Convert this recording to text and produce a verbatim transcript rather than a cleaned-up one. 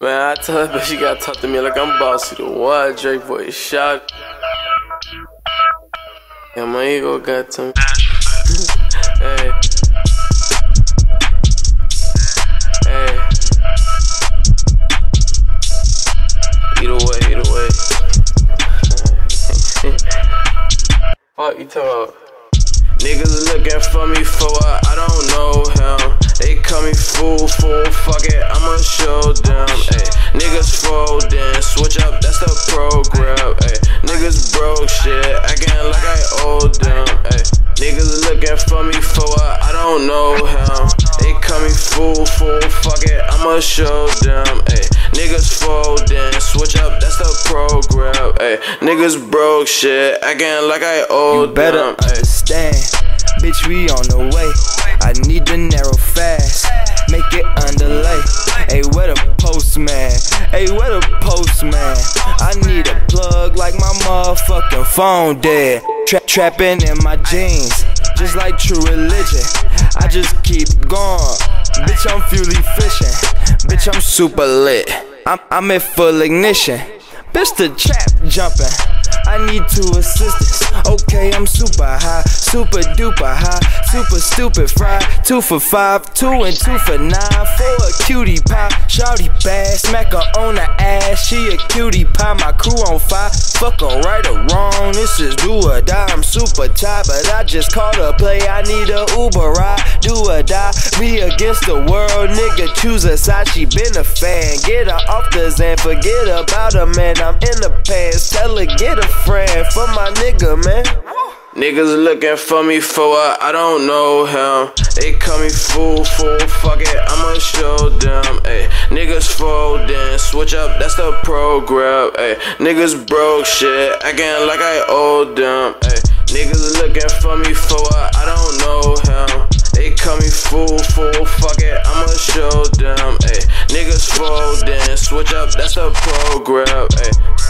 Man, I tell her, but she gotta talk to me like I'm bossy. The what? Drake boy shot. Yeah, my ego got to me. Hey. Hey. Either way, either way. Fuck you talking about? Niggas looking for me for what I don't know him. They call me fool, fool, fuck it, I'ma show them. Ay, niggas folding, switch up, that's the program. Ay, niggas broke shit, acting like I owe them. Ay, niggas looking for me for what I don't know him. They call me fool, fool, fuck it, I'ma show them. Ay, niggas folding, switch up, that's the program. Ay, niggas broke shit, acting like I owe them. You better understand, bitch, we on the way. I need to narrow fast, make it underlay. Hey, where the postman? Hey, where the postman? I need a plug like my motherfucking phone dead. Tra trapping in my jeans, just like True Religion. I just keep going, bitch, I'm fully fishing. Bitch, I'm super lit, I'm, I'm at full ignition. Bitch, the trap jumping, I need two assistants. Okay, I'm super high, super duper high, super stupid fried. Two for five, two and two for nine. For a cutie pie, shawty bad, smack her on the ass. She a cutie pie, my crew on fire. Fuck her right or wrong, this is do or die. I'm super tired, but I just called a play. I need a Uber ride, do or die. Me against the world, nigga, choose a side. She been a fan, get her off the Zan. Forget about her, man, I'm in the past. Tell her get a friend for my nigga, man. Niggas looking for me for what I don't know him. They call me fool, fool, fuck it, I'ma show them. Ay, niggas folding, switch up, that's the program. Ay, niggas broke shit, acting like I owe them. Ay, niggas looking for me for what I don't know him. They call me fool, fool, fuck it, I'ma show them. Ay, niggas folding, switch up, that's the program. Ay.